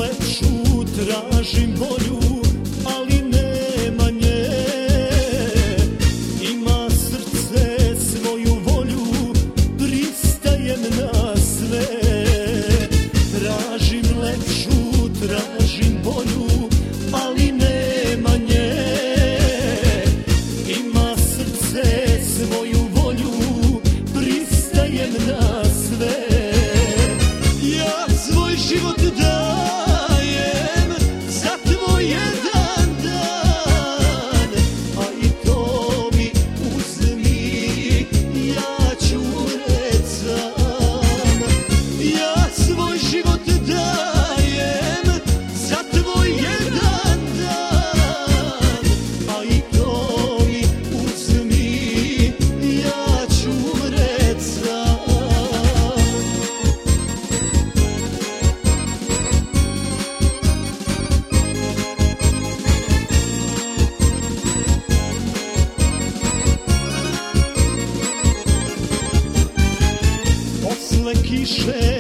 lepšu, tražim bolju, ali nema nje. Ima srce svoju volju, pristajem na sve. Tražim lepšu, tražim bolju, ali nema nje. Ima srce svoju volju, pristajem na sve. Ja svoj život dajem za tvoj jedan dan, a i to mi uzmi, ja ću umret sam. Ja svoj život dajem za tvoj jedan dan, a i to mi uzmi, ja ću umret sam. Posle kiše